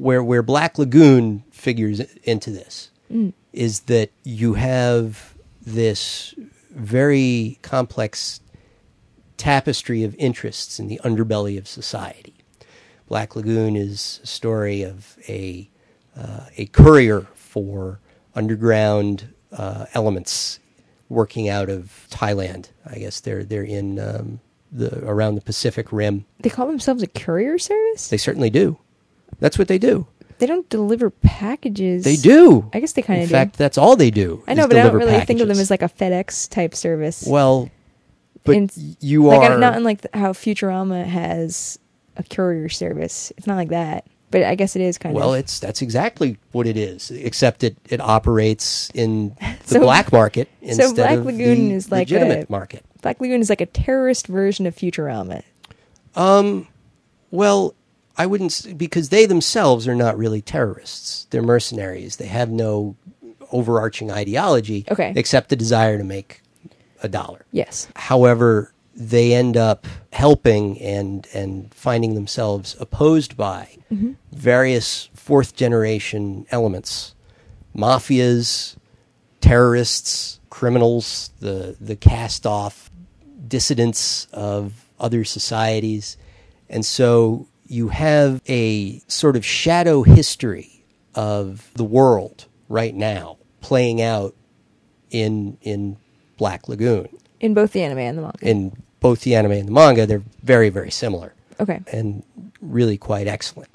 where Black Lagoon figures into this is that you have this very complex tapestry of interests in the underbelly of society. Black Lagoon is a story of a courier for underground elements working out of Thailand. I guess they're in around the Pacific Rim. They call themselves a courier service? They certainly do. That's what they do. They don't deliver packages. They do. I guess they kind of do. In fact, that's all they do. I know, but I don't really think of them as like a FedEx type service. Well, but you like, are not unlike how Futurama has a courier service. It's not like that, but I guess it is kind of. Well, that's exactly what it is, except it operates in the black market instead Black of Lagoon the is like legitimate market. Black Lagoon is like a terrorist version of Futurama. Well, I wouldn't, because they themselves are not really terrorists. They're mercenaries. They have no overarching ideology, except the desire to make $1. Yes. However, they end up helping and finding themselves opposed by various fourth-generation elements, mafias, terrorists, criminals, the cast-off dissidents of other societies. And so you have a sort of shadow history of the world right now playing out in Black Lagoon. In both the anime and the manga. In both the anime and the manga, they're very, very similar. Okay. And really quite excellent.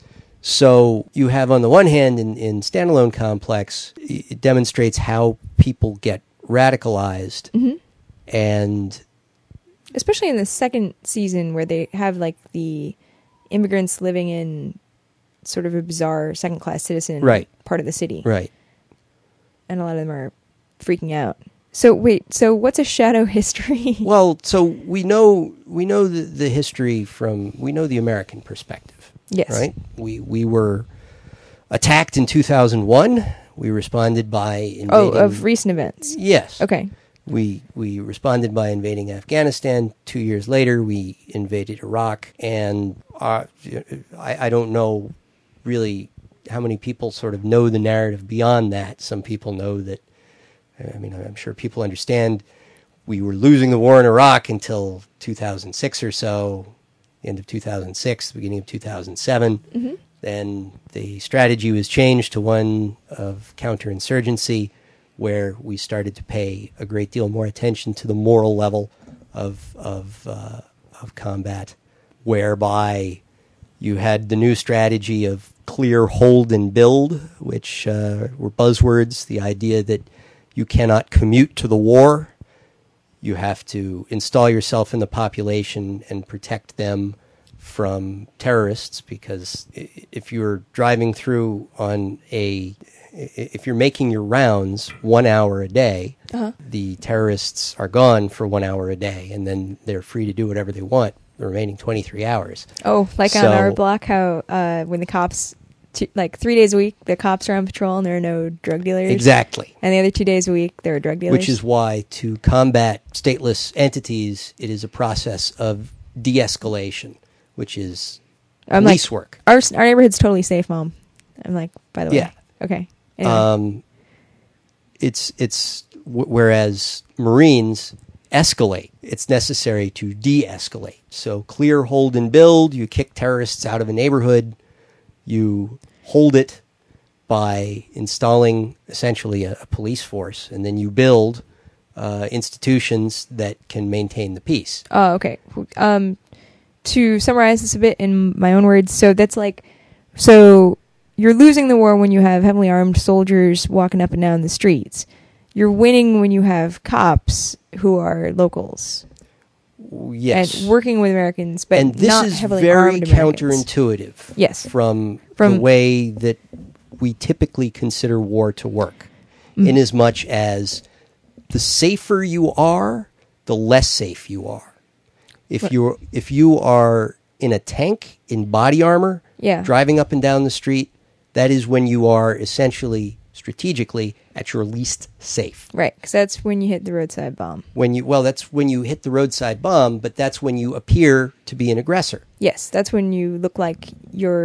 So you have, on the one hand, in Standalone Complex, it demonstrates how people get radicalized. And especially in the second season, where they have like the immigrants living in sort of a bizarre second-class citizen part of the city. Right. And a lot of them are freaking out. So wait, so what's a shadow history? Well, so we know the history we know the American perspective. Yes. Right? We were attacked in 2001. We responded by invading... Oh, of recent events. Yes. Okay. We responded by invading Afghanistan. 2 years later, we invaded Iraq. And I don't know really how many people sort of know the narrative beyond that. Some people know that, I mean, I'm sure people understand we were losing the war in Iraq until 2006 or so, end of 2006, beginning of 2007. Then the strategy was changed to one of counterinsurgency, where we started to pay a great deal more attention to the moral level of combat, whereby you had the new strategy of clear, hold, and build, which were buzzwords. The idea that you cannot commute to the war. You have to install yourself in the population and protect them from terrorists, because if you're driving through if you're making your rounds 1 hour a day, the terrorists are gone for 1 hour a day, and then they're free to do whatever they want the remaining 23 hours. Oh, like on our block, how when the cops, 3 days a week, the cops are on patrol and there are no drug dealers? Exactly. And the other 2 days a week, there are drug dealers? Which is why, to combat stateless entities, it is a process of de-escalation, which is police work. Our neighborhood's totally safe, Mom. I'm like, by the way. Yeah. Okay. Anyway. Whereas Marines escalate, it's necessary to de-escalate. So clear, hold, and build. You kick terrorists out of a neighborhood. You hold it by installing essentially a police force, and then you build institutions that can maintain the peace. Oh, okay. To summarize this a bit in my own words, so you're losing the war when you have heavily armed soldiers walking up and down the streets. You're winning when you have cops who are locals. Yes. And working with Americans, but not heavily armed Americans. And this is very counterintuitive. Yes. From the way that we typically consider war to work. Inasmuch as the safer you are, the less safe you are. If you are in a tank, in body armor, driving up and down the street, that is when you are essentially, strategically, at your least safe. Right, because that's when you hit the roadside bomb. That's when you hit the roadside bomb, but that's when you appear to be an aggressor. Yes, that's when you look like you're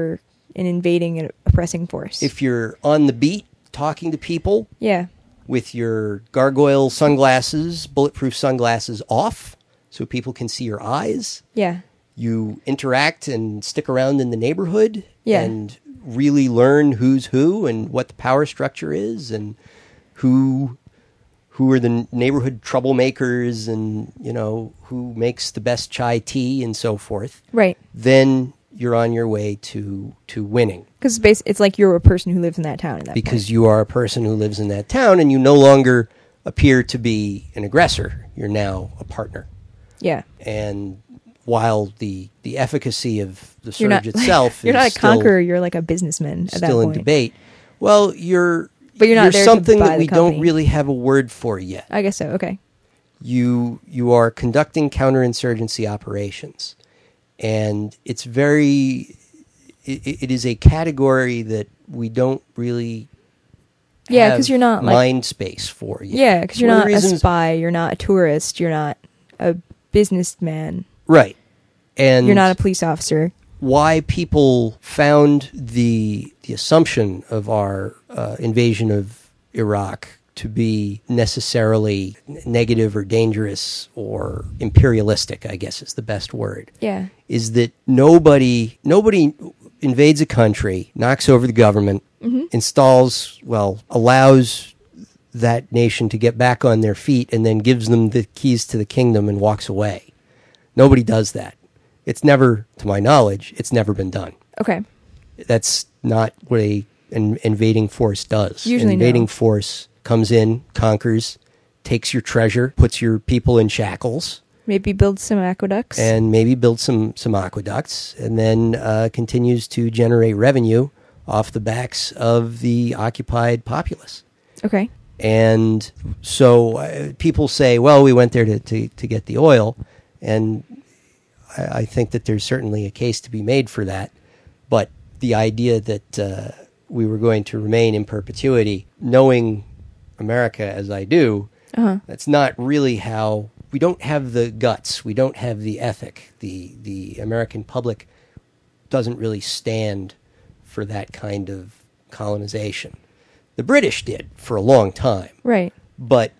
an invading and oppressing force. If you're on the beat talking to people yeah. with your gargoyle sunglasses, bulletproof sunglasses off so people can see your eyes, Yeah. you interact and stick around in the neighborhood Yeah. and really learn who's who and what the power structure is and who are the neighborhood troublemakers and, you know, who makes the best chai tea and so forth. Right. Then you're on your way to winning. Because it's like you're a person who lives in that town at that Because point. you are a person who lives in that town and you no longer appear to be an aggressor. You're now a partner. Yeah. And while the efficacy of the You're surge not, itself you're is not a still, conqueror, you're like a businessman at that still in point. debate, well, But you're not you're there to something buy that the we don't company. really have a word for yet. I guess so, okay. You are conducting counterinsurgency operations, and it's very. It is a category that we don't really. Yeah, have 'cause you're not, like- mind space for yet. Yeah, because you're One of not the a reasons- spy, you're not a tourist, you're not a businessman, right, and you're not a police officer. why people found the assumption of our invasion of Iraq to be necessarily negative or dangerous or imperialistic, I guess is the best word, Yeah. is that nobody invades a country, knocks over the government, allows that nation to get back on their feet and then gives them the keys to the kingdom and walks away. Nobody does that. It's never, to my knowledge, it's never been done. Okay. That's not what an invading force does. Usually An invading no. force comes in, conquers, takes your treasure, puts your people in shackles, Maybe build some aqueducts. and maybe builds some aqueducts, and then continues to generate revenue off the backs of the occupied populace. Okay. And so people say, well, we went there to get the oil, and I think that there's certainly a case to be made for that. But the idea that we were going to remain in perpetuity, knowing America as I do, that's not really how. We don't have the guts. We don't have the ethic. The American public doesn't really stand for that kind of colonization. The British did for a long time. Right. But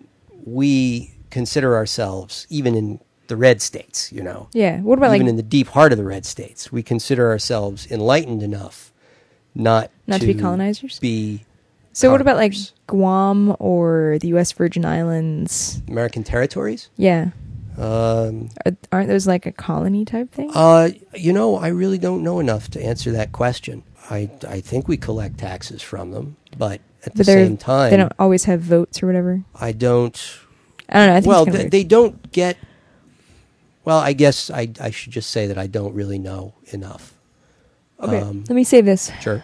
we consider ourselves, even in the red states, you know, Yeah. What about even like in the deep heart of the red states, we consider ourselves enlightened enough not to be colonizers? be So what about like conquerors. Guam or the U.S. Virgin Islands? American territories? Yeah. Um, Aren't those like a colony type thing? you know, I really don't know enough to answer that question. I think we collect taxes from them, but at the But same time, they don't always have votes or whatever. I don't. I don't know. I think Well, it's kinda weird. they don't get. Well, I guess I should just say that I don't really know enough. Okay. Let me save this. Sure.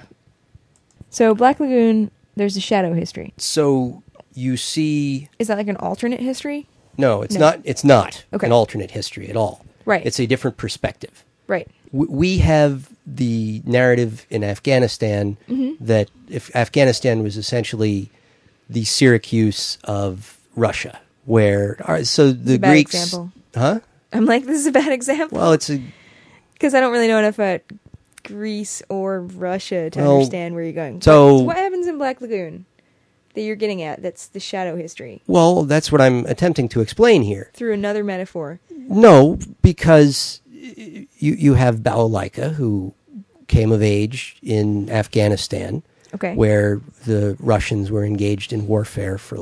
So Black Lagoon, there's a shadow history. So you see, Is that like an alternate history? no, it's No. not. It's not Okay. an alternate history at all. Right. It's a different perspective. Right. We have the narrative in Afghanistan that if Afghanistan was essentially the Syracuse of Russia, where so the a bad Greeks, example. huh? I'm like, this is a bad example. Well, it's a Because I don't really know enough about Greece or Russia to Well, understand where you're going. so- What happens in Black Lagoon that you're getting at? That's the shadow history. well. That's what I'm attempting to explain here. Through another metaphor. No, because you have Balalaika, who came of age in Afghanistan, Okay. where the Russians were engaged in warfare for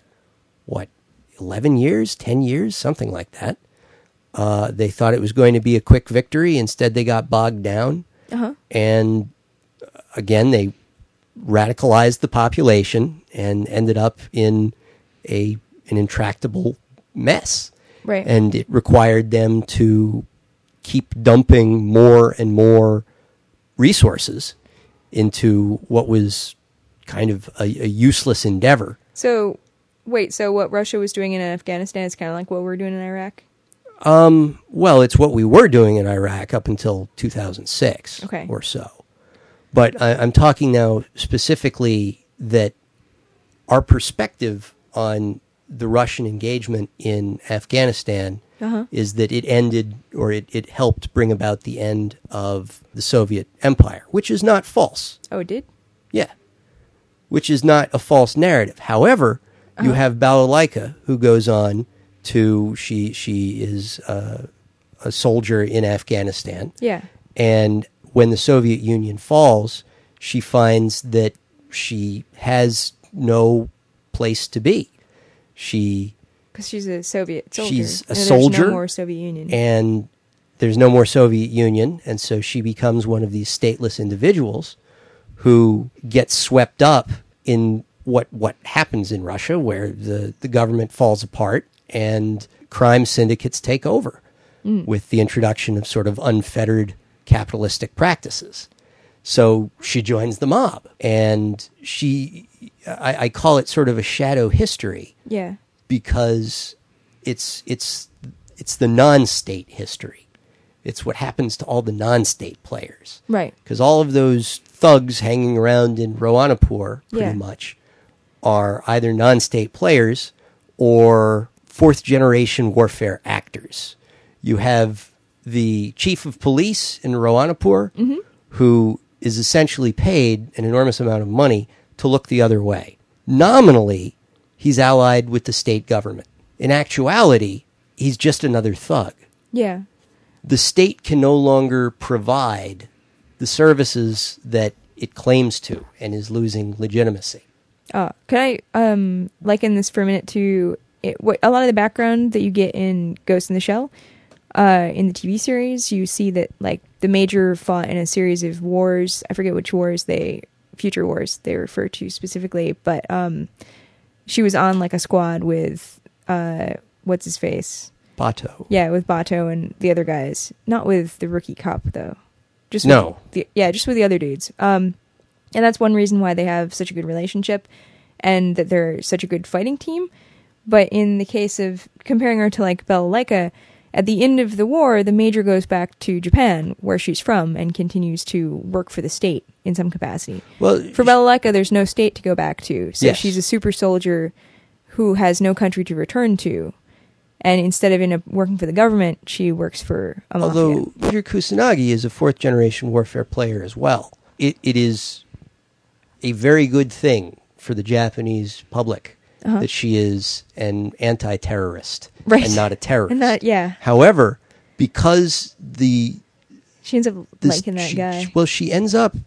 11 years, 10 years, something like that. They thought it was going to be a quick victory. Instead, they got bogged down. And again, they radicalized the population and ended up in an intractable mess. Right. And it required them to keep dumping more and more resources into what was kind of a useless endeavor. So, wait, so what Russia was doing in Afghanistan is kind of like what we're doing in Iraq? Well, it's what we were doing in Iraq up until 2006 Okay. or so. But I'm talking now specifically that our perspective on the Russian engagement in Afghanistan is that it ended, or it helped bring about the end of the Soviet Empire, which is not false. Oh, it did? Yeah. Which is not a false narrative. However, you have Balalaika, who goes on to, she is a soldier in Afghanistan. Yeah. And when the Soviet Union falls, she finds that she has no place to be. Because she's a Soviet soldier. She's a and soldier. There's no more Soviet Union. And there's no more Soviet Union. And so she becomes one of these stateless individuals who gets swept up in what happens in Russia, where the government falls apart and crime syndicates take over with the introduction of sort of unfettered capitalistic practices. So she joins the mob, and I call it sort of a shadow history. Yeah. Because it's the non-state history. It's what happens to all the non-state players. Right. Because all of those thugs hanging around in Rowanapur, pretty much, are either non-state players or fourth-generation warfare actors. You have the chief of police in Rowanapur, who is essentially paid an enormous amount of money to look the other way. Nominally, he's allied with the state government. In actuality, he's just another thug. Yeah. The state can no longer provide the services that it claims to, and is losing legitimacy. Can I liken this for a minute to a lot of the background that you get in Ghost in the Shell? In the TV series, you see that like the Major fought in a series of wars. I forget which wars future wars they refer to specifically, but she was on like a squad with what's his face? Bato. Yeah, with Bato and the other guys. Not with the rookie cop though. Just with the other dudes. And that's one reason why they have such a good relationship and that they're such a good fighting team. But in the case of comparing her to like Balalaika, at the end of the war, the Major goes back to Japan, where she's from, and continues to work for the state in some capacity. Well, for Balalaika, there's no state to go back to, so she's a super soldier who has no country to return to. And instead of working for the government, she works for a mafia. Although Major Kusanagi is a fourth-generation warfare player as well. It is a very good thing for the Japanese public that she is an anti-terrorist and not a terrorist. However, because she ends up liking that guy. Well, she ends up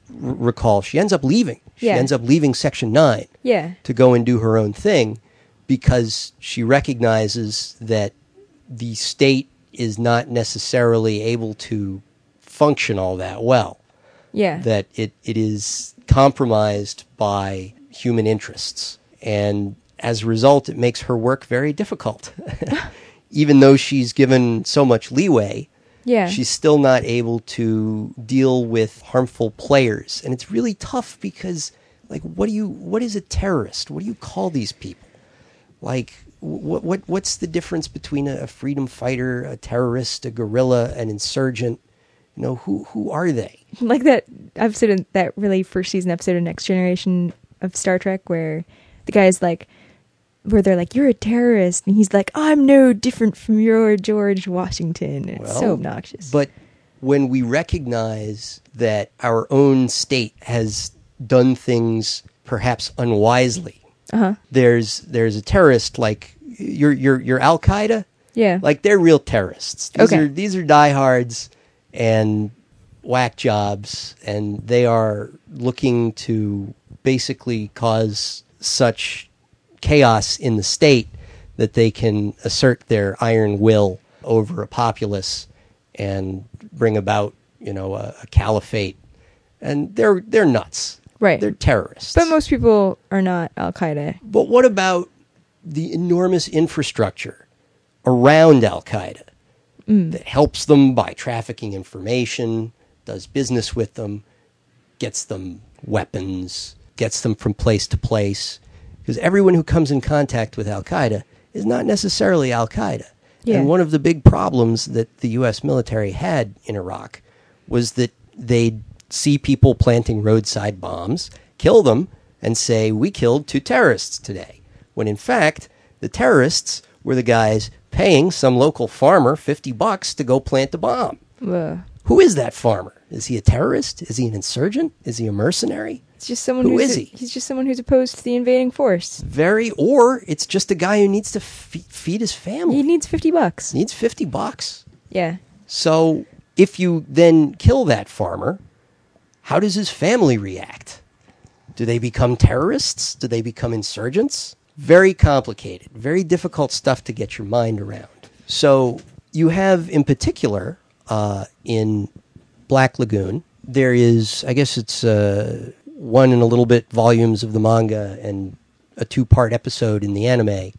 leaving. She ends up leaving Section 9 to go and do her own thing, because she recognizes that the state is not necessarily able to function all that well. Yeah. That it is compromised by human interests. And as a result, it makes her work very difficult. Even though she's given so much leeway, she's still not able to deal with harmful players. And it's really tough because, like, what is a terrorist? What do you call these people? Like, what's the difference between a freedom fighter, a terrorist, a guerrilla, an insurgent? You know, who are they? Like that episode, that really first season episode of Next Generation of Star Trek, where the guy's like, where they're like, "You're a terrorist," and he's like, "I'm no different from your George Washington." It's so obnoxious. But when we recognize that our own state has done things perhaps unwisely, there's a terrorist like you're Al Qaeda. Yeah, like they're real terrorists. These are diehards and whack jobs, and they are looking to basically cause such chaos in the state that they can assert their iron will over a populace and bring about, a caliphate. And they're nuts. Right. They're terrorists. But most people are not Al-Qaeda. But what about the enormous infrastructure around Al-Qaeda that helps them by trafficking information, does business with them, gets them weapons, gets them from place to place? Because everyone who comes in contact with Al-Qaeda is not necessarily Al-Qaeda. Yeah. And one of the big problems that the U.S. military had in Iraq was that they'd see people planting roadside bombs, kill them, and say, "We killed 2 terrorists today." When in fact, the terrorists were the guys paying some local farmer $50 to go plant the bomb. Ugh. Who is that farmer? Is he a terrorist? Is he an insurgent? Is he a mercenary? It's just someone Who who's is he? He's just someone who's opposed to the invading force. Or it's just a guy who needs to feed his family. He needs $50. Needs $50. Yeah. So if you then kill that farmer, how does his family react? Do they become terrorists? Do they become insurgents? Very complicated, very difficult stuff to get your mind around. So you have, in particular, in Black Lagoon, there is, I guess it's 1 and a little bit volumes of the manga and a 2-part episode in the anime,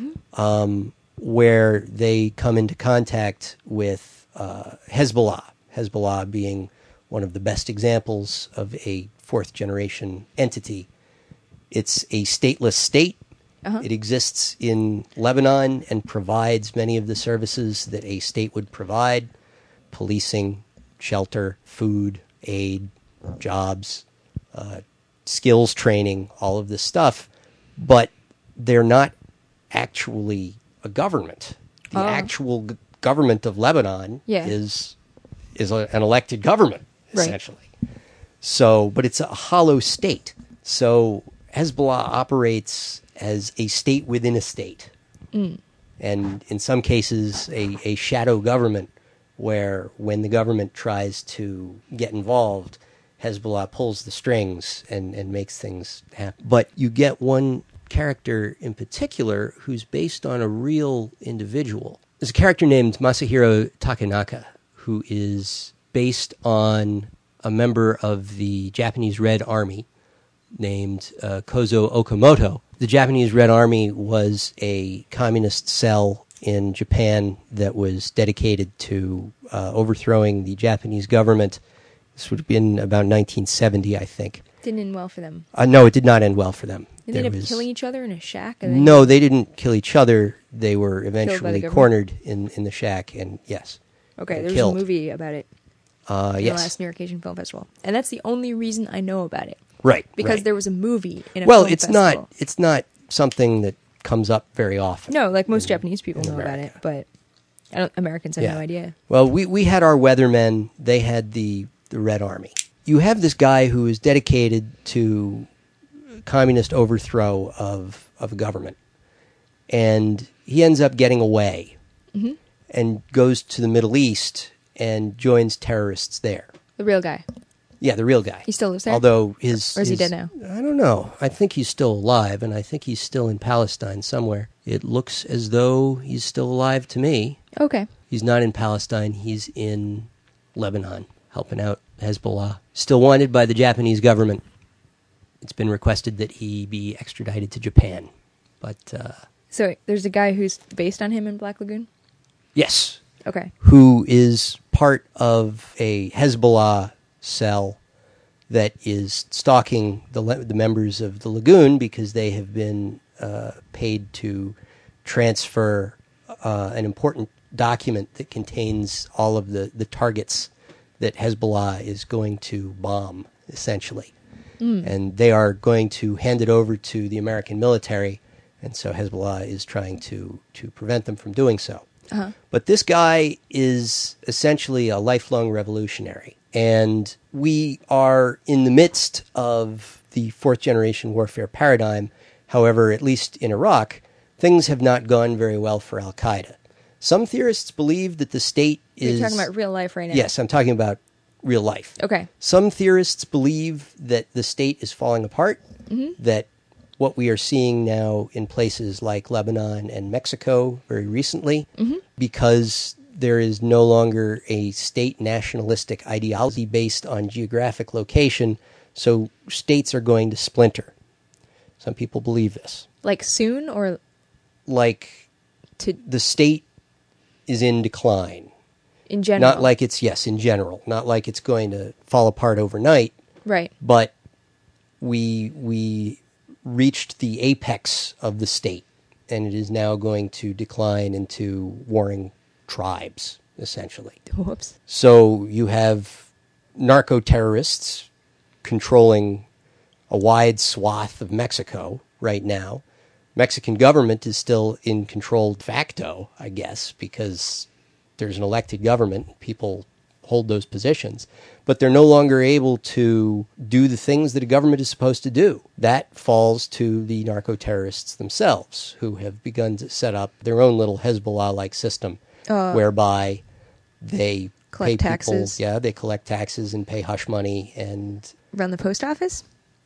where they come into contact with Hezbollah. Hezbollah being one of the best examples of a fourth-generation entity. It's a stateless state. It exists in Lebanon and provides many of the services that a state would provide: policing, shelter, food, aid, jobs, skills training, all of this stuff. But they're not actually a government. The actual government of Lebanon is an elected government, essentially. Right. So, but it's a hollow state. So Hezbollah operates as a state within a state. And in some cases, a shadow government, where when the government tries to get involved, Hezbollah pulls the strings and makes things happen. But you get one character in particular who's based on a real individual. There's a character named Masahiro Takenaka, who is based on a member of the Japanese Red Army named Kozo Okamoto. The Japanese Red Army was a communist cell in Japan that was dedicated to overthrowing the Japanese government. This would have been about 1970, I think. Didn't end well for them. No, it did not end well for them. Did they end up killing each other in a shack? No, they didn't kill each other. They were eventually cornered in the shack, and yes. Okay, there was a movie about it. Yes. The last New York Asian Film Festival. And that's the only reason I know about it. Right. Because there was a movie in a film festival. It's not something that comes up very often. No, like most Japanese people know about it, but Americans have no idea. Well, we had our weathermen. They had the Red Army. You have this guy who is dedicated to communist overthrow of a government. And he ends up getting away and goes to the Middle East and joins terrorists there. The real guy. Yeah, the real guy. He still lives there? Although or is he dead now? I don't know. I think he's still alive, and I think he's still in Palestine somewhere. It looks as though he's still alive to me. Okay. He's not in Palestine. He's in Lebanon, helping out Hezbollah. Still wanted by the Japanese government. It's been requested that he be extradited to Japan. But so there's a guy who's based on him in Black Lagoon? Yes. Okay. Who is part of a Hezbollah cell that is stalking the members of the Lagoon because they have been paid to transfer an important document that contains all of the targets that Hezbollah is going to bomb, essentially. And they are going to hand it over to the American military, and so Hezbollah is trying to prevent them from doing so. But this guy is essentially a lifelong revolutionary. And we are in the midst of the fourth-generation warfare paradigm. However, at least in Iraq, things have not gone very well for al-Qaeda. Some theorists believe that the state is... You're talking about real life right now? Yes, I'm talking about real life. Okay. Some theorists believe that the state is falling apart, that what we are seeing now in places like Lebanon and Mexico very recently, because there is no longer a state nationalistic ideology based on geographic location, so states are going to splinter. Some people believe this. Like soon, or? Like the state is in decline. In general? Not like it's, yes, in general. Not like it's going to fall apart overnight. Right. But we reached the apex of the state, and it is now going to decline into warring tribes, essentially. Whoops. So you have narco-terrorists controlling a wide swath of Mexico right now. Mexican government is still in control de facto, I guess, because there's an elected government. People hold those positions. But they're no longer able to do the things that a government is supposed to do. That falls to the narco-terrorists themselves, who have begun to set up their own little Hezbollah-like system, whereby they collect pay taxes. People, they collect taxes and pay hush money and... Run the post office?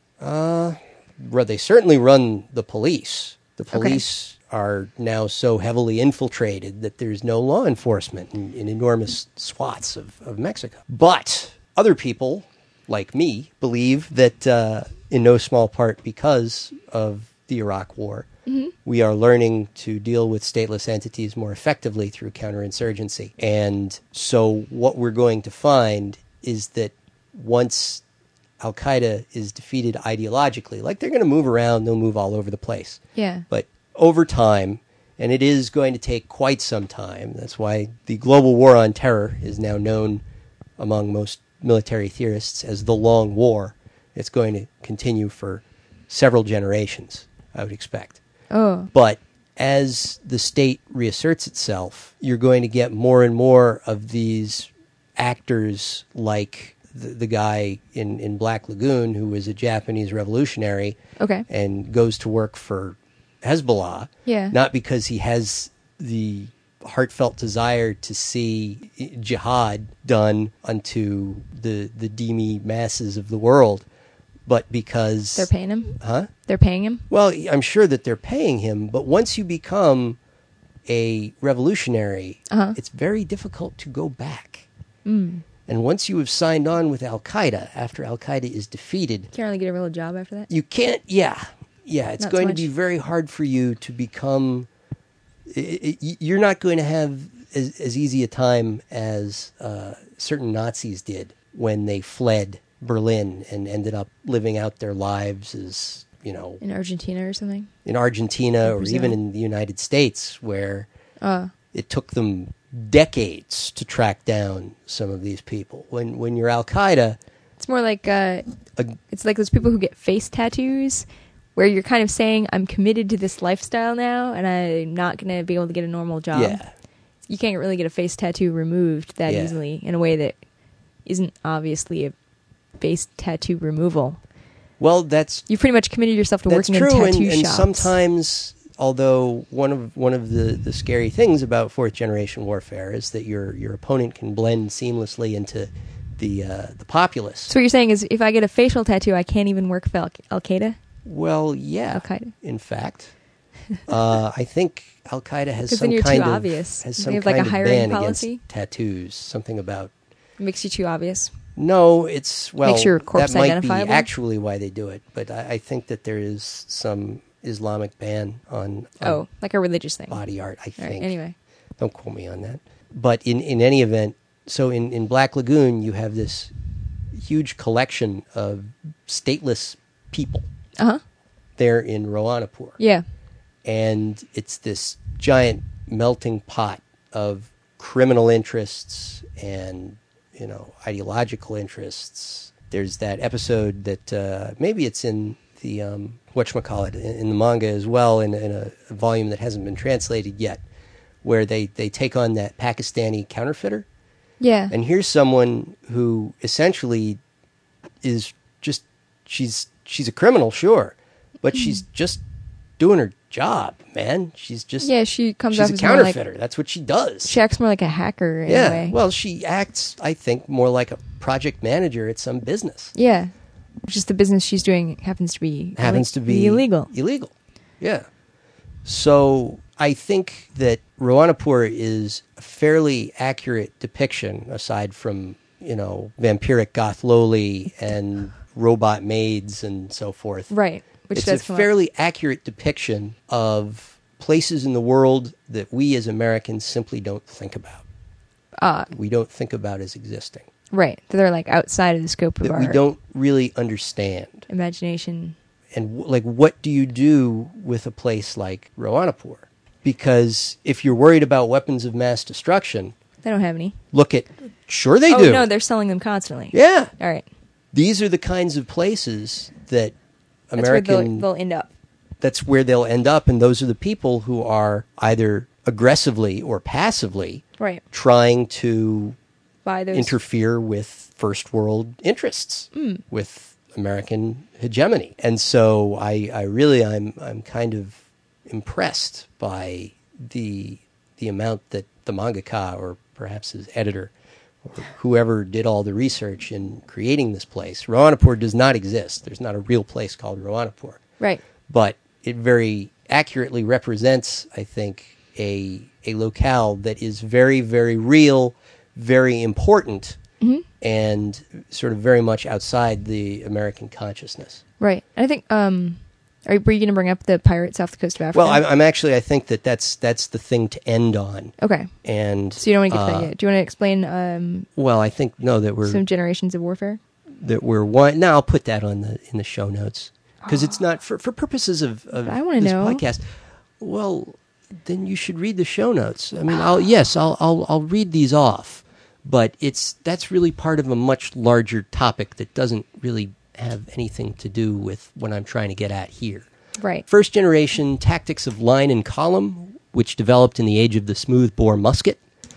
They certainly run the police. The police are now so heavily infiltrated that there's no law enforcement in enormous swaths of Mexico. But other people, like me, believe that in no small part because of the Iraq War, we are learning to deal with stateless entities more effectively through counterinsurgency. And so what we're going to find is that once Al-Qaeda is defeated ideologically, like they're going to move around, they'll move all over the place. Yeah. But over time, and it is going to take quite some time, that's why the global war on terror is now known among most military theorists as the Long War. It's going to continue for several generations, I would expect. Oh. But as the state reasserts itself, you're going to get more and more of these actors like the guy in Black Lagoon, who was a Japanese revolutionary and goes to work for Hezbollah, not because he has the heartfelt desire to see jihad done unto the dhimmi masses of the world, but because... They're paying him? Huh? They're paying him? Well, I'm sure that they're paying him, but once you become a revolutionary, it's very difficult to go back. And once you have signed on with Al-Qaeda, after Al-Qaeda is defeated... Can't really get a real job after that? You can't, it's going to be very hard for you to become... You're not going to have as easy a time as certain Nazis did when they fled Berlin and ended up living out their lives as, in Argentina or something? In Argentina or even in the United States, where it took them decades to track down some of these people. When you're Al-Qaeda... It's more like it's like those people who get face tattoos, where you're kind of saying, I'm committed to this lifestyle now, and I'm not going to be able to get a normal job. Yeah. You can't really get a face tattoo removed that easily in a way that isn't obviously a face tattoo removal. Well, that's... You've pretty much committed yourself to working true, in tattoo and shops. Sometimes... Although one of the scary things about fourth generation warfare is that your opponent can blend seamlessly into the populace. So what you're saying is, if I get a facial tattoo, I can't even work for Al-Qaeda? Well, yeah. Al-Qaeda. In fact, I think Al-Qaeda has some then kind too of obvious. has They some have like kind a of hiring ban policy? against tattoos. Something about It makes you too obvious. no, it's Makes your corpse that might identifiable? be actually why they do it, but I think that there is some Islamic ban on like a religious thing. body art, I think. Right, anyway. Don't quote me on that. But in any event, so in Black Lagoon, you have this huge collection of stateless people there in Roanapur. Yeah. And it's this giant melting pot of criminal interests and, ideological interests. There's that episode that maybe it's in the whatchamacallit, in the manga as well, in a volume that hasn't been translated yet, where they take on that Pakistani counterfeiter. Yeah. And here's someone who essentially is just, she's a criminal, sure, but she's just doing her job, man. She's just... Yeah, she comes she's off a as more like... counterfeiter. That's what she does. She acts more like a hacker in a way. Well, she acts, I think, more like a project manager at some business. Yeah. Just the business she's doing happens to be illegal. Illegal. Yeah. So I think that Roanapur is a fairly accurate depiction, aside from, vampiric goth loli and robot maids and so forth. Right. Which it's a fairly accurate depiction of places in the world that we as Americans simply don't think about. We don't think about as existing. Right. They're like outside of the scope of our... we don't really understand. Imagination. And what do you do with a place like Roanapur? Because if you're worried about weapons of mass destruction... They don't have any. Look at... Sure they do. Oh, no, they're selling them constantly. Yeah. All right. These are the kinds of places that That's American... where they'll end up. that's where they'll end up, and those are the people who are either aggressively or passively Right. trying to By those. interfere with first world interests, with American hegemony. And so I'm kind of impressed by the amount that the mangaka, or perhaps his editor, or whoever did all the research in creating this place. Rawanapur does not exist. There's not a real place called Rawanapur. Right. But it very accurately represents, I think, a locale that is very, very real, very important, and sort of very much outside the American consciousness. Right. And I think, were you going to bring up the pirates off the coast of Africa? Well, I'm actually, I think that's the thing to end on. Okay. And So you don't want to get to that yet. Do you want to explain well, I think some generations of warfare? one. Now I'll put that in the show notes, because it's not for purposes of I wanna this know. podcast. Well, then you should read the show notes. I mean, I'll read these off, but that's really part of a much larger topic that doesn't really have anything to do with what I'm trying to get at here. Right. First generation tactics of line and column, which developed in the age of the smoothbore musket.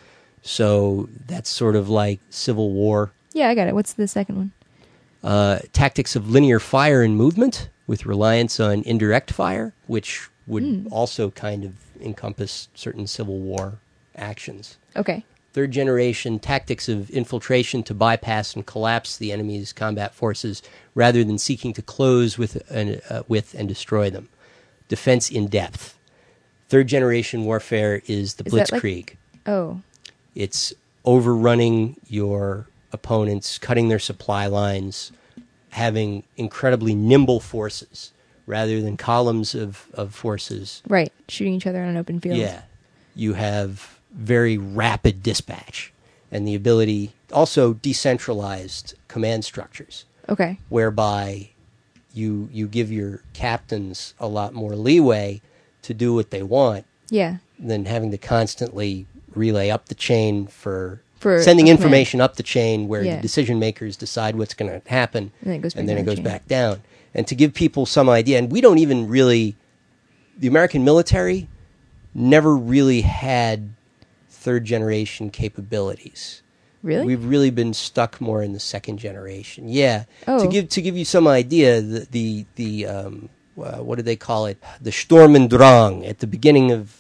So that's sort of like Civil War. Yeah, I got it. What's the second one? Tactics of linear fire and movement, with reliance on indirect fire, which would also kind of encompass certain Civil War actions. Okay. Third generation tactics of infiltration to bypass and collapse the enemy's combat forces rather than seeking to close with and destroy them. Defense in depth. Third generation warfare is the Is that blitzkrieg. Oh. It's overrunning your opponents, cutting their supply lines, having incredibly nimble forces rather than columns of forces. Right. Shooting each other on an open field. Yeah. You have very rapid dispatch and the ability, also decentralized command structures, Okay. whereby you give your captains a lot more leeway to do what they want Yeah. than having to constantly relay up the chain for For sending a command. information up the chain where Yeah. the decision makers decide what's going to happen, And then it goes back and then it down goes chain. back down. And to give people some idea, and we don't even really, the American military never really had third generation capabilities. Really? We've really been stuck more in the second generation. Yeah. Oh. To give you some idea, the what do they call it? The Sturm und Drang at the beginning of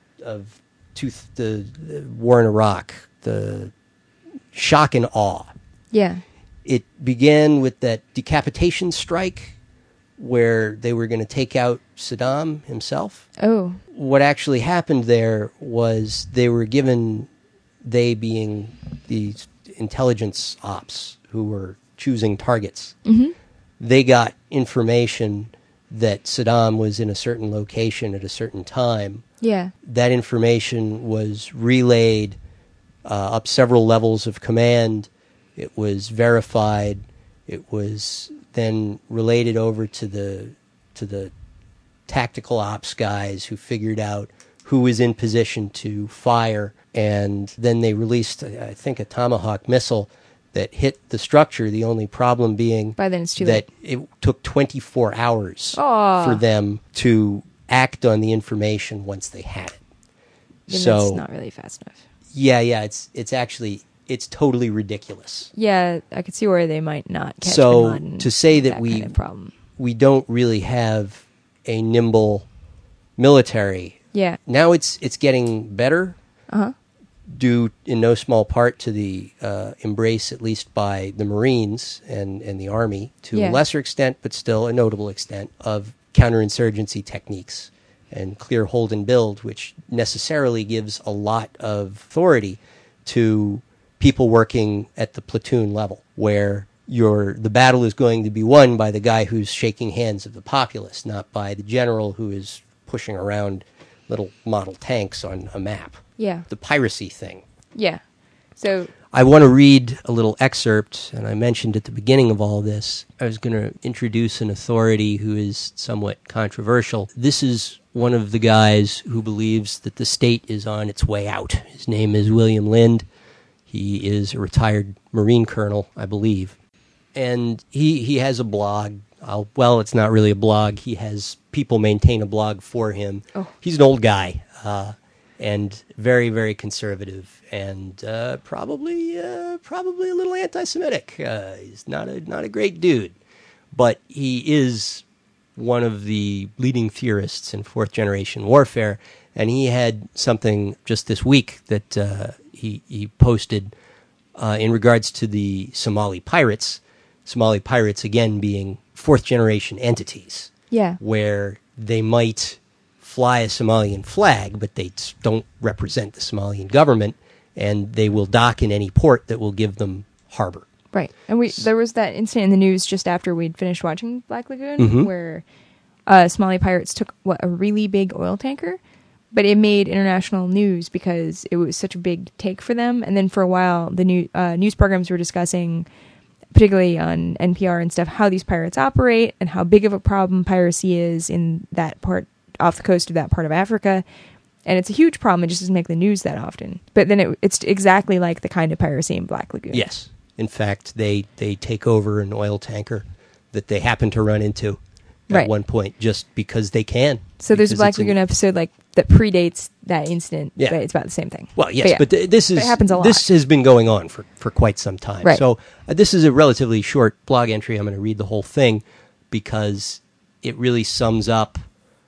the war in Iraq, the shock and awe. Yeah. It began with that decapitation strike where they were going to take out Saddam himself. Oh. What actually happened there was they being the intelligence ops who were choosing targets, they got information that Saddam was in a certain location at a certain time. Yeah. That information was relayed up several levels of command. It was verified. It was then related over to the tactical ops guys who figured out who was in position to fire. And then they released, I think, a Tomahawk missile that hit the structure. The only problem being By then it's too that late. it took 24 hours Aw. for them to act on the information once they had it. Then So that's not really fast enough. yeah, it's actually totally ridiculous. Yeah, I could see where they might not catch So, Bin Laden to say with that we- kind of problem. We don't really have a nimble military. Yeah. Now it's getting better, Uh-huh. due in no small part to the embrace, at least by the Marines and the Army, to Yeah. a lesser extent, but still a notable extent, of counterinsurgency techniques and clear hold and build, which necessarily gives a lot of authority to people working at the platoon level, where the battle is going to be won by the guy who's shaking hands of the populace, not by the general who is pushing around little model tanks on a map. Yeah. The piracy thing. Yeah. So, I want to read a little excerpt, and I mentioned at the beginning of all this, I was going to introduce an authority who is somewhat controversial. This is one of the guys who believes that the state is on its way out. His name is William Lind. He is a retired Marine colonel, I believe. And he has a blog well, it's not really a blog. He has people maintain a blog for him. Oh. He's an old guy and very, very conservative and probably a little anti-Semitic. He's not a great dude, but he is one of the leading theorists in fourth-generation warfare, and he had something just this week that he posted in regards to the Somali pirates. Somali pirates, again, being fourth-generation entities. Yeah. Where they might fly a Somalian flag, but they don't represent the Somalian government, and they will dock in any port that will give them harbor. Right. And there was that incident in the news just after we'd finished watching Black Lagoon where Somali pirates took, a really big oil tanker, but it made international news because it was such a big take for them. And then for a while, the news programs were discussing, particularly on NPR and stuff, how these pirates operate and how big of a problem piracy is in that part, off the coast of that part of Africa. And it's a huge problem. It just doesn't make the news that often. But then it's exactly like the kind of piracy in Black Lagoon. Yes. In fact, they take over an oil tanker that they happen to run into at one point just because they can. So there's a Black Lagoon episode that predates that incident, but it's about the same thing. Well, yes, but this it happens a lot. This has been going on for quite some time. Right. So this is a relatively short blog entry. I'm going to read the whole thing because it really sums up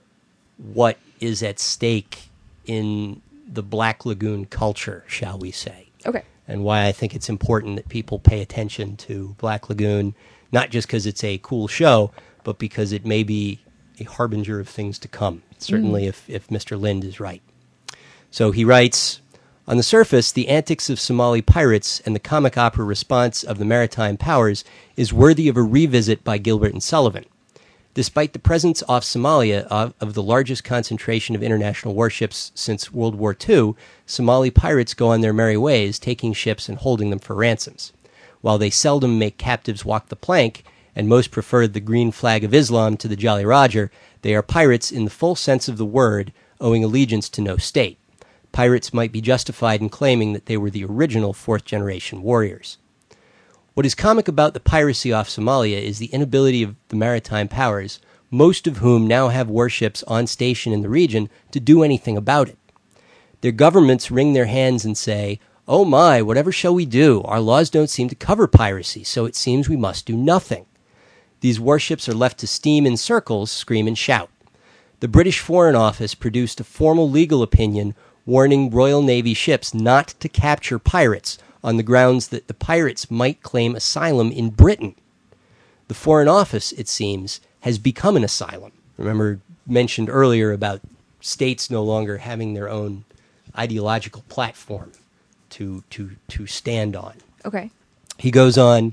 what is at stake in the Black Lagoon culture, shall we say. Okay. And why I think it's important that people pay attention to Black Lagoon, not just because it's a cool show, but because it may be a harbinger of things to come, certainly if Mr. Lind is right. So he writes, on the surface, the antics of Somali pirates and the comic opera response of the maritime powers is worthy of a revisit by Gilbert and Sullivan. Despite the presence off Somalia of the largest concentration of international warships since World War II, Somali pirates go on their merry ways, taking ships and holding them for ransoms. While they seldom make captives walk the plank, and most prefer the green flag of Islam to the Jolly Roger, they are pirates in the full sense of the word, owing allegiance to no state. Pirates might be justified in claiming that they were the original fourth-generation warriors. What is comic about the piracy off Somalia is the inability of the maritime powers, most of whom now have warships on station in the region, to do anything about it. Their governments wring their hands and say, "Oh my, whatever shall we do? Our laws don't seem to cover piracy, so it seems we must do nothing." These warships are left to steam in circles, scream and shout. The British Foreign Office produced a formal legal opinion warning Royal Navy ships not to capture pirates on the grounds that the pirates might claim asylum in Britain. The Foreign Office, it seems, has become an asylum. Remember, mentioned earlier about states no longer having their own ideological platform to stand on. Okay. He goes on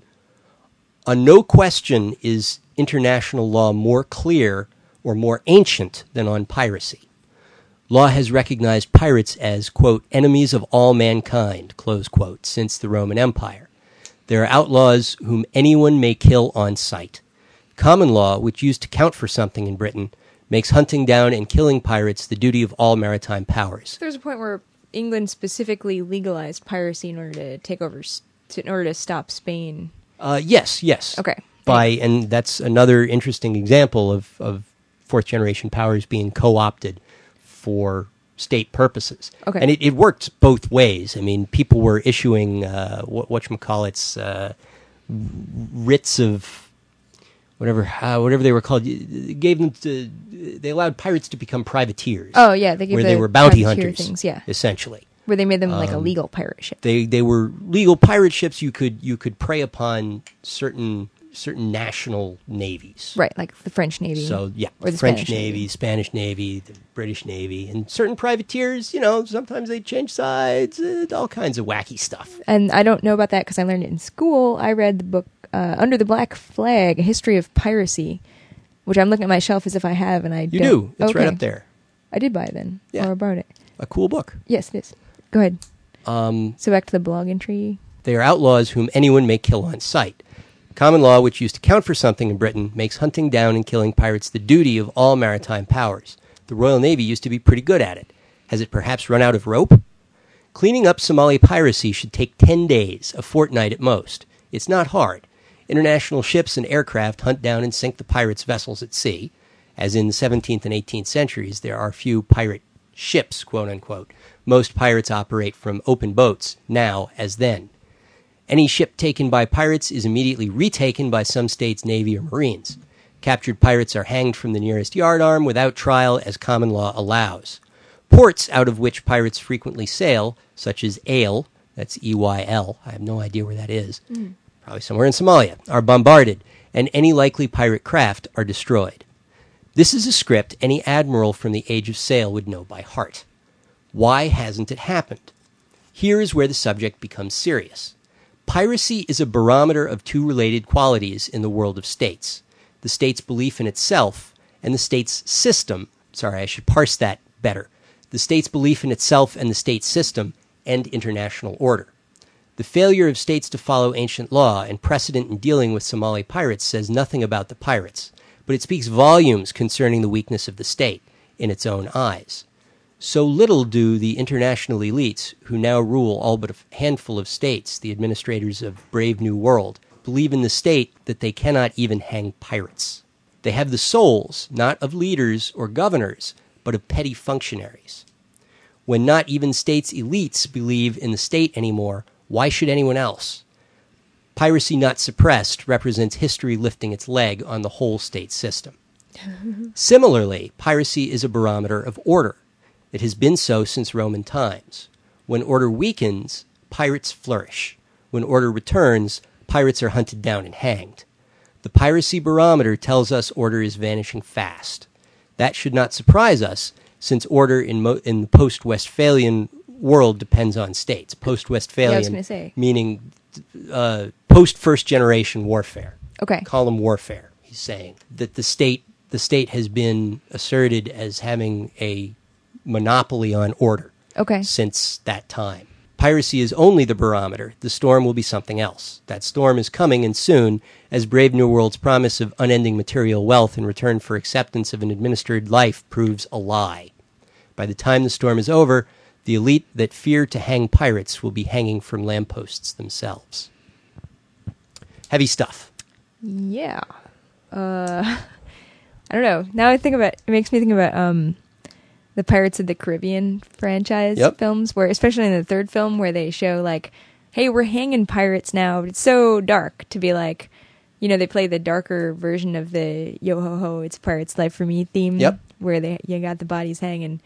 no question is international law more clear or more ancient than on piracy. Law has recognized pirates as, quote, enemies of all mankind, close quote, since the Roman Empire. They are outlaws whom anyone may kill on sight. Common law, which used to count for something in Britain, makes hunting down and killing pirates the duty of all maritime powers. There's a point where England specifically legalized piracy in order to take over, in order to stop Spain. Yes. Okay. And that's another interesting example of fourth-generation powers being co-opted for state purposes. Okay. And it worked both ways. I mean, people were issuing whatchamacallits, writs of whatever they were called. They allowed pirates to become privateers. Oh yeah, they gave where the they were bounty privateer hunters, things, yeah. essentially. Where they made them like a legal pirate ship. They were legal pirate ships. You could prey upon certain national navies. Right, like the French Navy. So, yeah, or the French Navy, Spanish Navy, the British Navy, and certain privateers, sometimes they change sides, all kinds of wacky stuff. And I don't know about that because I learned it in school. I read the book Under the Black Flag, A History of Piracy, which I'm looking at my shelf as if I have, and I don't. You do. It's right up there. I did buy it then. Yeah. Or borrowed it. A cool book. Yes, it is. Go ahead. So back to the blog entry. They are outlaws whom anyone may kill on sight. Common law, which used to count for something in Britain, makes hunting down and killing pirates the duty of all maritime powers. The Royal Navy used to be pretty good at it. Has it perhaps run out of rope? Cleaning up Somali piracy should take 10 days, a fortnight at most. It's not hard. International ships and aircraft hunt down and sink the pirates' vessels at sea. As in the 17th and 18th centuries, there are few pirate ships, quote unquote. Most pirates operate from open boats, now as then. Any ship taken by pirates is immediately retaken by some state's Navy or Marines. Captured pirates are hanged from the nearest yardarm without trial as common law allows. Ports out of which pirates frequently sail, such as Eyl, that's E-Y-L, I have no idea where that is, probably somewhere in Somalia, are bombarded, and any likely pirate craft are destroyed. This is a script any admiral from the Age of Sail would know by heart. Why hasn't it happened? Here is where the subject becomes serious. Piracy is a barometer of two related qualities in the world of states: the state's belief in itself and the state's system. Sorry, I should parse that better. The state's belief in itself and the state system and international order. The failure of states to follow ancient law and precedent in dealing with Somali pirates says nothing about the pirates, but it speaks volumes concerning the weakness of the state in its own eyes. So little do the international elites, who now rule all but a handful of states, the administrators of Brave New World, believe in the state that they cannot even hang pirates. They have the souls, not of leaders or governors, but of petty functionaries. When not even states' elites believe in the state anymore, why should anyone else? Piracy not suppressed represents history lifting its leg on the whole state system. Similarly, piracy is a barometer of order. It has been so since Roman times. When order weakens, pirates flourish. When order returns, pirates are hunted down and hanged. The piracy barometer tells us order is vanishing fast. That should not surprise us, since order in the post-Westphalian world depends on states. Post-Westphalian, meaning post-first-generation warfare. Okay. Column warfare, he's saying. That the state has been asserted as having a monopoly on order since that time. Piracy is only the barometer. The storm will be something else. That storm is coming, and soon, as Brave New World's promise of unending material wealth in return for acceptance of an administered life proves a lie. By the time the storm is over, the elite that fear to hang pirates will be hanging from lampposts themselves. Heavy stuff. Yeah. I don't know. Now I think about it makes me think about the Pirates of the Caribbean franchise films, where especially in the third film where they show like, hey, we're hanging pirates now. But it's so dark to be like, you know, they play the darker version of the Yo Ho Ho, It's a Pirate's Life for Me theme, where you got the bodies hanging.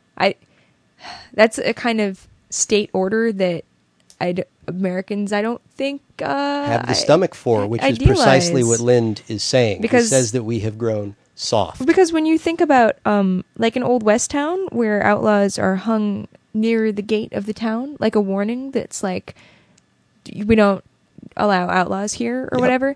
That's a kind of state order that Americans, I don't think have the stomach for, which is precisely what Lind is saying. He says that we have grown soft. Because when you think about like an Old West town where outlaws are hung near the gate of the town, like a warning that's like, we don't allow outlaws here or whatever,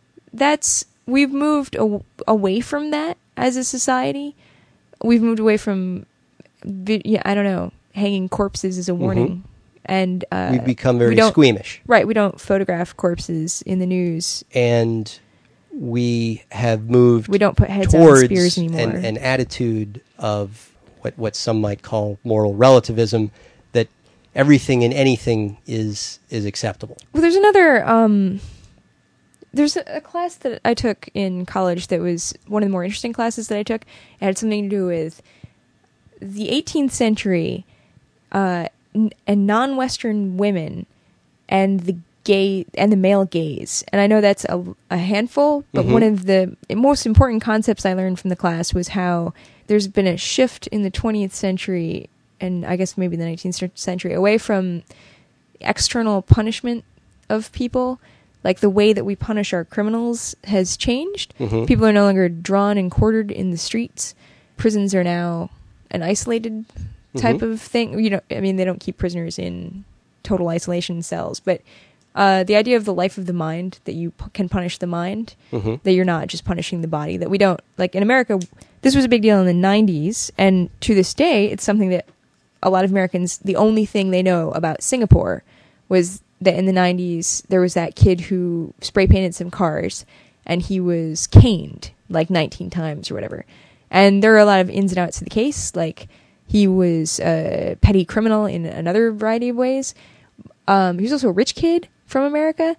we've moved away from that as a society. We've moved away from, I don't know, hanging corpses as a warning. And we've become very squeamish. Right, we don't photograph corpses in the news. And we have moved we don't put heads on spears anymore. An attitude of what some might call moral relativism, that everything and anything is acceptable. Well, there's another there's a class that I took in college that was one of the more interesting classes that I took. It had something to do with the 18th century and non-Western women and the male gaze. And I know that's a handful, but one of the most important concepts I learned from the class was how there's been a shift in the 20th century, and I guess maybe the 19th century, away from external punishment of people. Like the way that we punish our criminals has changed. People are no longer drawn and quartered in the streets. Prisons are now an isolated type of thing. You know, I mean, they don't keep prisoners in total isolation cells, but the idea of the life of the mind, that you can punish the mind, that you're not just punishing the body, that we don't, like in America, this was a big deal in the 90s, and to this day, it's something that a lot of Americans, the only thing they know about Singapore was that in the 90s, there was that kid who spray painted some cars, and he was caned like 19 times or whatever. And there are a lot of ins and outs to the case, like he was a petty criminal in another variety of ways. He was also a rich kid from America,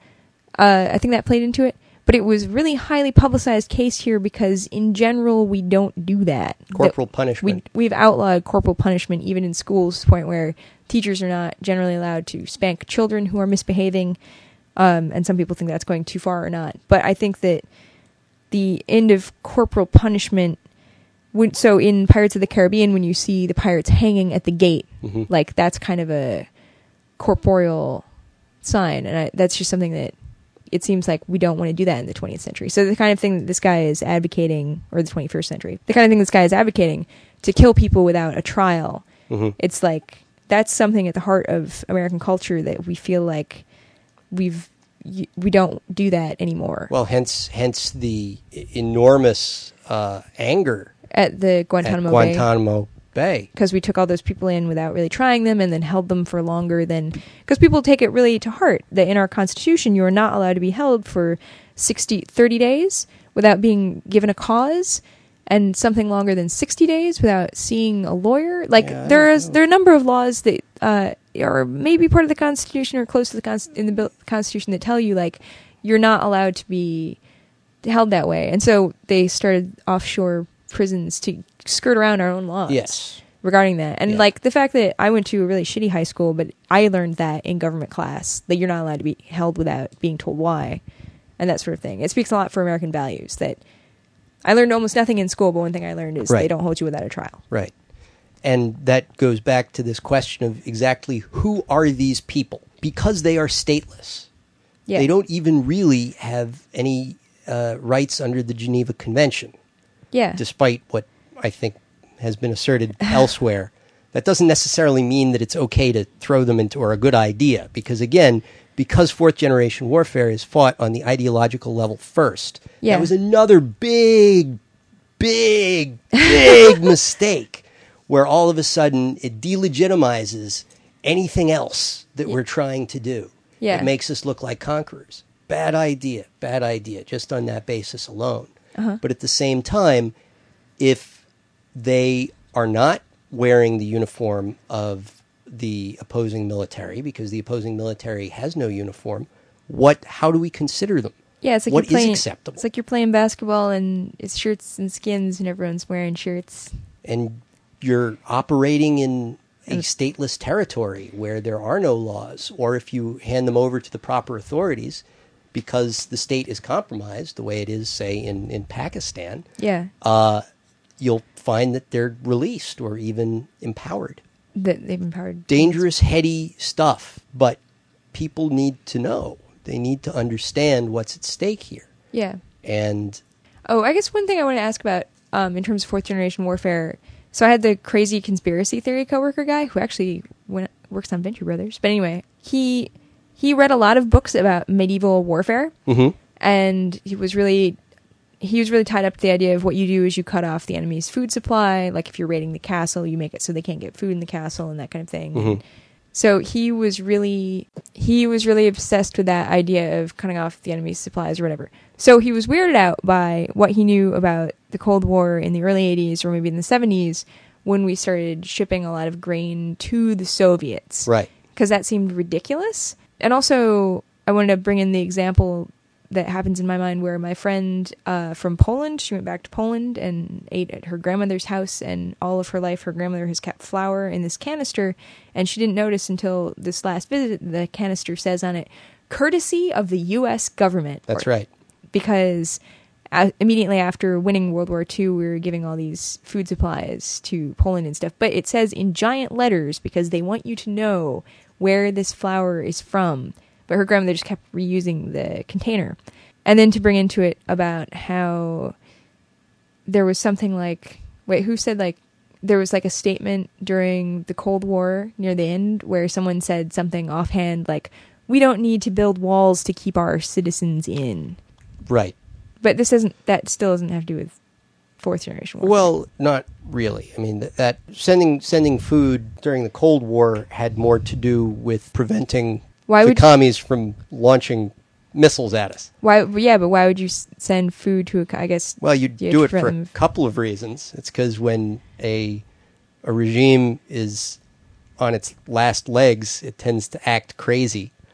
I think that played into it. But it was really highly publicized case here because in general we don't do that. Corporal punishment. We've outlawed corporal punishment even in schools to the point where teachers are not generally allowed to spank children who are misbehaving. And some people think that's going too far or not. But I think that the end of corporal punishment... So in Pirates of the Caribbean, when you see the pirates hanging at the gate, like that's kind of a corporeal sign. And that's just something that it seems like we don't want to do that in the 20th century. So the kind of thing that this guy is advocating, or the 21st century, the kind of thing this guy is advocating to kill people without a trial, it's like that's something at the heart of American culture that we feel like we don't do that anymore. Well, hence the enormous anger at the Guantanamo Bay. Because we took all those people in without really trying them and then held them for longer than... Because people take it really to heart that in our Constitution you are not allowed to be held for 30 days without being given a cause, and something longer than 60 days without seeing a lawyer. Like, there are a number of laws that are maybe part of the Constitution or close to the Constitution that tell you, like, you're not allowed to be held that way. And so they started offshore prisons to skirt around our own laws regarding that. And like the fact that I went to a really shitty high school, but I learned that in government class, that you're not allowed to be held without being told why, and that sort of thing. It speaks a lot for American values that I learned almost nothing in school, but one thing I learned is they don't hold you without a trial. Right. And that goes back to this question of exactly who are these people? Because they are stateless. Yeah. They don't even really have any rights under the Geneva Convention. Yeah. Despite what I think has been asserted elsewhere. That doesn't necessarily mean that it's okay to throw them into, or a good idea. Because again, because fourth generation warfare is fought on the ideological level first. Yeah. That was another big mistake where all of a sudden it delegitimizes anything else that we're trying to do. Yeah. It makes us look like conquerors. Bad idea, just on that basis alone. But at the same time, if they are not wearing the uniform of the opposing military, because the opposing military has no uniform, how do we consider them? Yeah, it's like what is acceptable? It's like you're playing basketball and it's shirts and skins and everyone's wearing shirts. And you're operating in a stateless territory where there are no laws, or if you hand them over to the proper authorities, because the state is compromised the way it is, say, in Pakistan, you'll find that they're released or even empowered. That they've empowered. Dangerous, heady stuff, but people need to know. They need to understand what's at stake here. Yeah. And... I guess one thing I want to ask about in terms of fourth generation warfare... So I had the crazy conspiracy theory coworker guy who actually works on Venture Brothers. But anyway, he read a lot of books about medieval warfare, and he was really tied up to the idea of what you do is you cut off the enemy's food supply. Like if you're raiding the castle, you make it so they can't get food in the castle and that kind of thing. So he was really obsessed with that idea of cutting off the enemy's supplies or whatever. So he was weirded out by what he knew about the Cold War in the early 80s or maybe in the 70s when we started shipping a lot of grain to the Soviets. Right. Because that seemed ridiculous. And also, I wanted to bring in the example that happens in my mind where my friend from Poland, she went back to Poland and ate at her grandmother's house, and all of her life her grandmother has kept flour in this canister, and she didn't notice until this last visit the canister says on it, courtesy of the U.S. government. That's right. Because immediately after winning World War II, we were giving all these food supplies to Poland and stuff, but it says in giant letters because they want you to know where this flour is from. But her grandmother just kept reusing the container. And then to bring into it about how there was something like... Wait, who said like... There was like a statement during the Cold War near the end where someone said something offhand like, we don't need to build walls to keep our citizens in. Right. But that still doesn't have to do with fourth generation warfare. Well, not really. I mean, that sending food during the Cold War had more to do with preventing the commies from launching missiles at us. Why? Yeah, but why would you send food to I guess... Well, you do it for a couple of reasons. It's because when a regime is on its last legs, it tends to act crazy.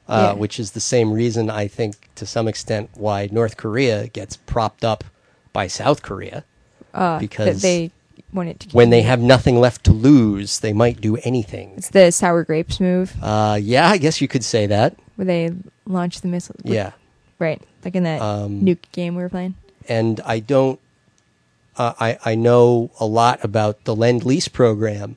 Yeah. which is the same reason, I think, to some extent, why North Korea gets propped up by South Korea. Because that they want it to when they continue. have nothing left to lose, they might do anything. It's the sour grapes move Yeah, I guess you could say that. where they launch the missile. Yeah. Right. Like in that nuke game we were playing. And I don't, I know a lot about the Lend-Lease program,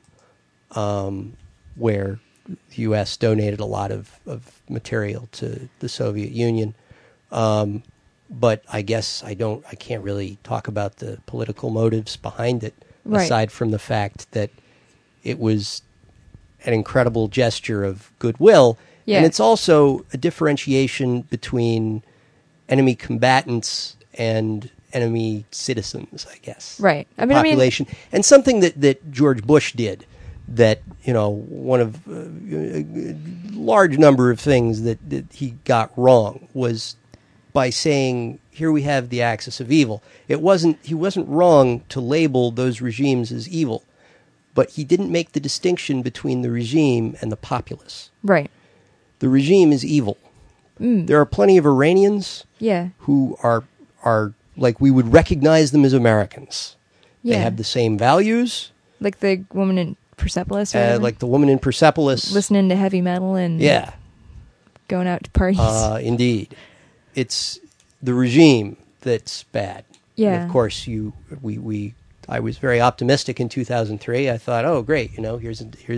where the U.S. donated a lot of material to the Soviet Union. But I guess I can't really talk about the political motives behind it, Right. aside from the fact that it was an incredible gesture of goodwill. Yeah. And it's also a differentiation between enemy combatants and enemy citizens, I guess. Right. Population. And something that George Bush did, that, one of a large number of things that he got wrong was by saying, here we have the axis of evil. He wasn't wrong to label those regimes as evil, but he didn't make the distinction between the regime and the populace. Right. The regime is evil. There are plenty of Iranians Yeah. who are like, we would recognize them as Americans. Yeah. They have the same values, Like the woman in Persepolis. Or whatever. like the woman in Persepolis. Listening to heavy metal and Yeah, going out to parties. indeed. It's the regime that's bad. Yeah. And of course, I was very optimistic in 2003. I thought, oh, great, here's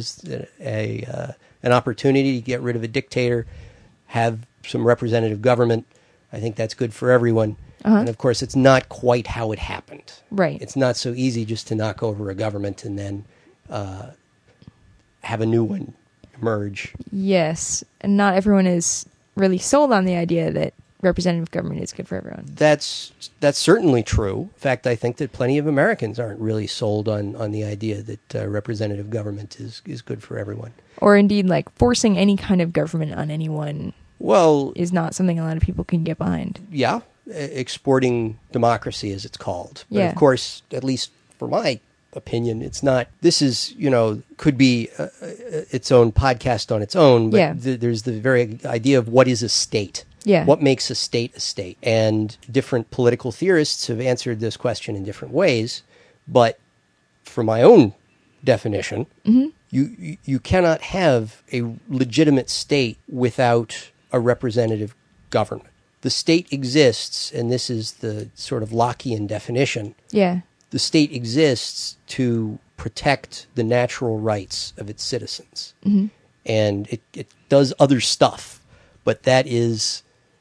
an opportunity to get rid of a dictator, have some representative government. I think that's good for everyone. And of course, it's not quite how it happened. Right. It's not so easy just to knock over a government and then have a new one emerge. Yes. And not everyone is really sold on the idea that representative government is good for everyone. That's certainly true. In fact, I think that plenty of Americans aren't really sold on the idea that representative government is good for everyone. Or indeed, like, forcing any kind of government on anyone Well, is not something a lot of people can get behind. yeah, exporting democracy, as it's called. But Yeah. of course, at least for my opinion, it's not. This is, could be its own podcast on its own, but Yeah. there's the very idea of what is a state. Yeah. What makes a state a state? And different political theorists have answered this question in different ways. But for my own definition, you cannot have a legitimate state without a representative government. The state exists, and this is the sort of Lockean definition. Yeah. The state exists to protect the natural rights of its citizens. And it does other stuff, but that is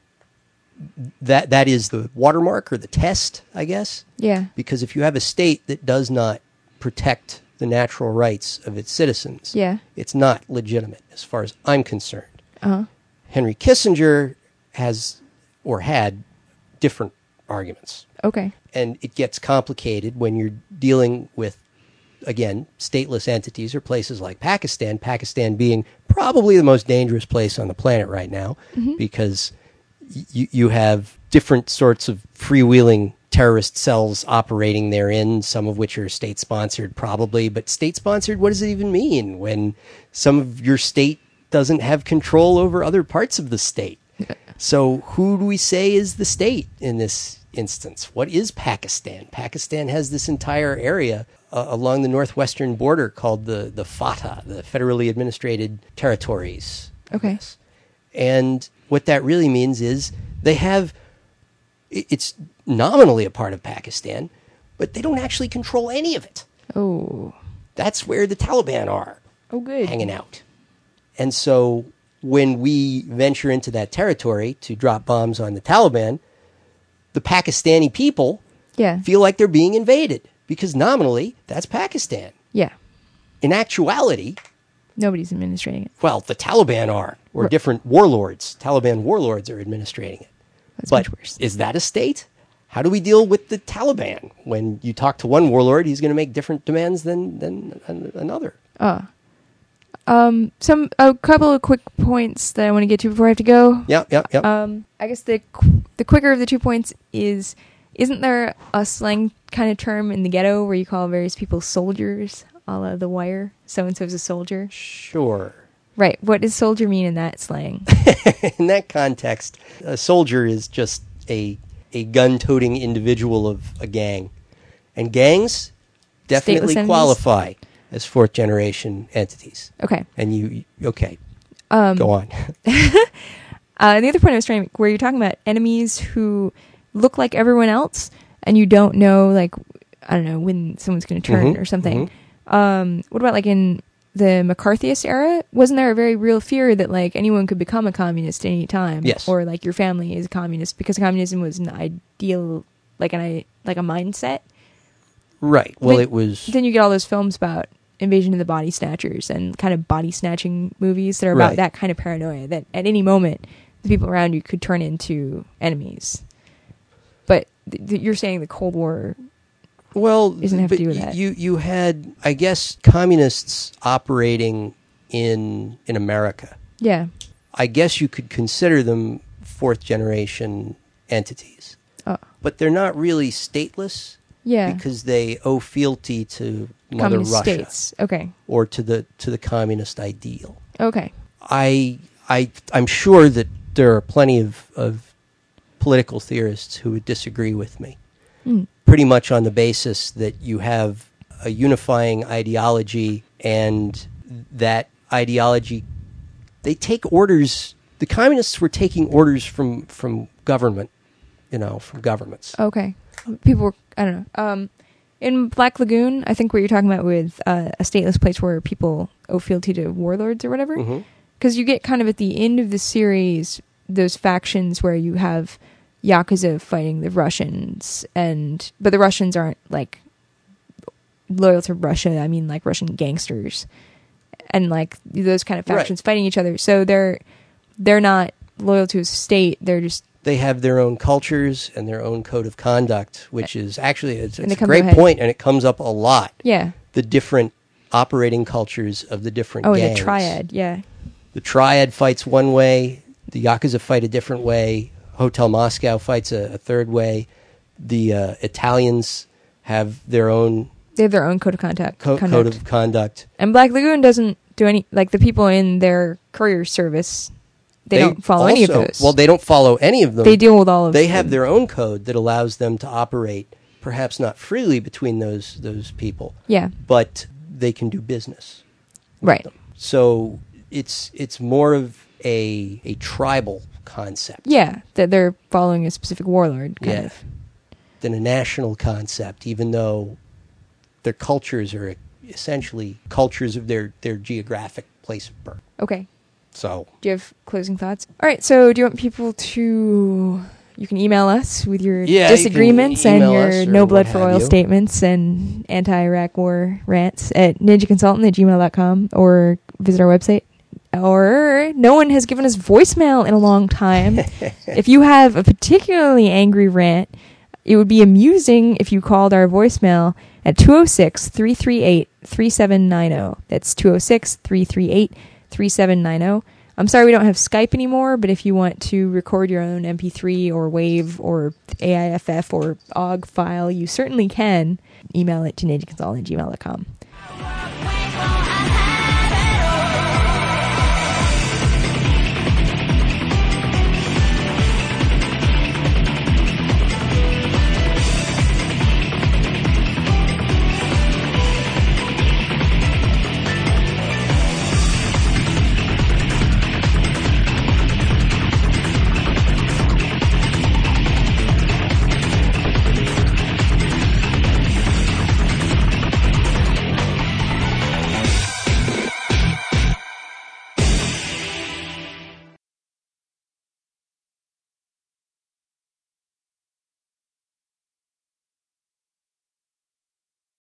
the watermark or the test, I guess. Yeah. Because if you have a state that does not protect the natural rights of its citizens, Yeah. it's not legitimate as far as I'm concerned. Uh-huh. Henry Kissinger has or had different arguments. Okay. And it gets complicated when you're dealing with, again, stateless entities or places like Pakistan, Pakistan being probably the most dangerous place on the planet right now, because you have different sorts of freewheeling terrorist cells operating therein, some of which are state-sponsored probably. But state-sponsored, what does it even mean when some of your state doesn't have control over other parts of the state? So who do we say is the state in this instance? What is Pakistan? Pakistan has this entire area along the northwestern border called the FATA, the Federally Administrated Territories. I Okay. guess. And what that really means is it's nominally a part of Pakistan, but they don't actually control any of it. Oh. That's where the Taliban are Oh, good. hanging out. And so when we venture into that territory to drop bombs on the Taliban, the Pakistani people Yeah. feel like they're being invaded because nominally that's Pakistan. Yeah. In actuality, Nobody's administrating it. well, the Taliban are, or Right. different warlords. Taliban warlords are administrating it. That's But much worse. is that a state? How do we deal with the Taliban? When you talk to one warlord, he's going to make different demands than another. A couple of quick points that I want to get to before I have to go. Yep. I guess the quicker of the 2 points is, isn't there a slang kind of term in the ghetto where you call various people soldiers, a la The Wire? So-and-so's a soldier. Sure. Right. What does soldier mean in that slang? In that context, a soldier is just a gun-toting individual of a gang. And gangs definitely Stateless qualify as fourth-generation entities. Okay. And okay, go on. The other point I was trying to make, where you're talking about enemies who look like everyone else, and you don't know, like, I don't know, when someone's going to turn or something. What about, like, in the McCarthyist era? Wasn't there a very real fear that, like, anyone could become a communist at any time? Yes. Or, like, your family is a communist, because communism was an ideal, like a mindset? Right. Well, But it was... Then you get all those films about Invasion of the Body Snatchers and kind of body snatching movies that are about Right. that kind of paranoia, that at any moment the people around you could turn into enemies. But you're saying the Cold War doesn't have to do with that. You had, I guess, communists operating in America. Yeah. I guess you could consider them fourth-generation entities. Oh. But they're not really stateless. Yeah. Because they owe fealty to Mother Communist Russia states. Okay. or to the communist ideal. Okay. I'm sure that there are plenty of political theorists who would disagree with me, pretty much on the basis that you have a unifying ideology, and that ideology, they take orders. The communists were taking orders from government, from governments. Okay. People were, I don't know. In Black Lagoon, I think what you're talking about with a stateless place where people owe fealty to warlords or whatever. Because you get kind of at the end of the series those factions where you have Yakuza fighting the Russians, but the Russians aren't like loyal to Russia. I mean, like Russian gangsters, and like those kind of factions fighting each other. So they're not loyal to a state. They have their own cultures and their own code of conduct, which is actually it's a it great point, and it comes up a lot. Yeah. The different operating cultures of the different gangs. Oh, the triad, yeah. The triad fights one way. The Yakuza fight a different way. Hotel Moscow fights a third way. The Italians have their own... They have their own code of conduct. Code of conduct. And Black Lagoon doesn't do any... Like, the people in their courier service, they don't follow any of those. Well, they don't follow any of them. They deal with all of them. They have their own code that allows them to operate, perhaps not freely between those people. Yeah. But they can do business. Right. Them. So it's more of a tribal concept. Yeah, that they're following a specific warlord, kind of. Than a national concept, even though their cultures are essentially cultures of their geographic place of birth. Okay. So, do you have closing thoughts? All right, so do you want people to... You can email us with your disagreements and your no blood for oil statements and anti-Iraq war rants at ninjaconsultant@gmail.com, or visit our website. Or no one has given us voicemail in a long time. If you have a particularly angry rant, it would be amusing if you called our voicemail at 206-338-3790. That's 206-338-3790. I'm sorry we don't have Skype anymore, but if you want to record your own MP3 or WAV or AIFF or OGG file, you certainly can. Email it to ninjaconsultant@gmail.com.